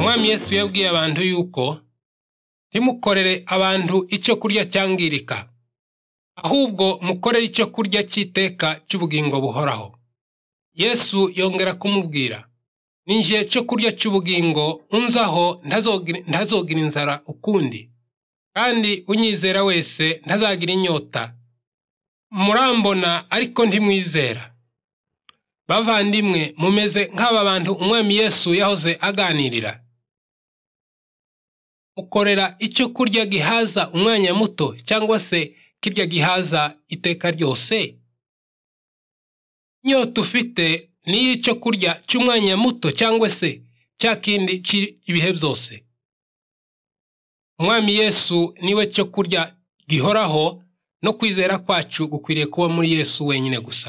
Umwami Yesu yabwiye abantu yuko ntimukorere abantu icyo kurya cyangirika, ahubwo mukorere icyo kurya cy'iteka cy'ubugingo buhoraho. Yesu yongera kumubwira, ninjye cyo kurya cy'ubugingo, unzaho ntazogira inzara ukundi, kandi unyizera wese ntazagira inyota. Murambona ariko ntimwizera. Bavandimwe, mumeze nk'aba bantu Umwami Yesu yahoze aganirira. Mukorera icyo kurya gihaza umwanya muto, cyangwa se kirya gihaza iteka ryose? Inyota ufite ni icyo kurya cy'umwanya muto, cyangwa se cya kindi cy'ibihe byose? Umwami Yesu niwe cyo kurya gihoraho, no kwizera kwacu gukwiriye kuba muri Yesu wenyine gusa.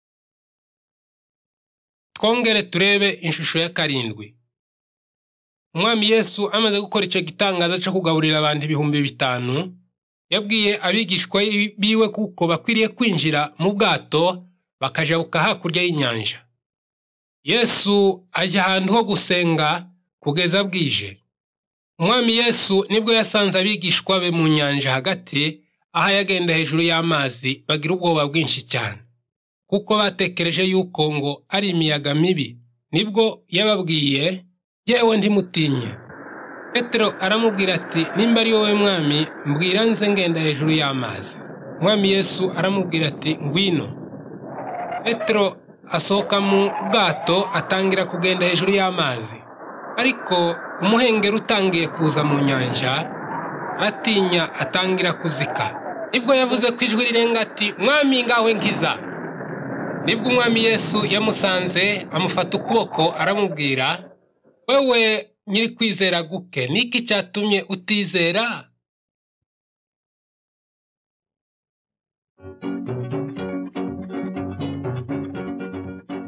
Twongere turebe ishusho ya 7. Umwami Yesu amaze gukora icyo gitangaza cyo kugaburira abantu 5,000, yabwiye abigishwa biwe kuko bakwiriye kwinjira mu bwato bakajabuka hakurya y'inyanja. Yesu ajya ahantu ho gusenga kugeza bwije. Umwami Yesu nibwo yasanze abigishwa be mu nyanja hagati, aho yagenda hejuru y'amazi, bagira ubwoba bwinshi cyane, kuko batekereje yuko ngo ari imiyaga mibi. Nibwo yababwiye, jyewe ntimutinye. Petero aramubwira ati, nimba ari wowe Mwami, mbwira nze ngenda hejuru y'amazi. Umwami Yesu aramubwira ati, ngwino. Petero asohoka mu bwato atangira kugenda hejuru y'amazi, ariko umuhengeri utangiye kuza mu nyanja, aratinya atangira kuzika. Nibwo yavuze ku ijwi rirenga ati, Mwami ngawe nkiza. Nibwo Umwami Yesu yamusanze, amufata ukuboko aramubwira, wewe nyiri kwizera guke, niki cyatumye utizera?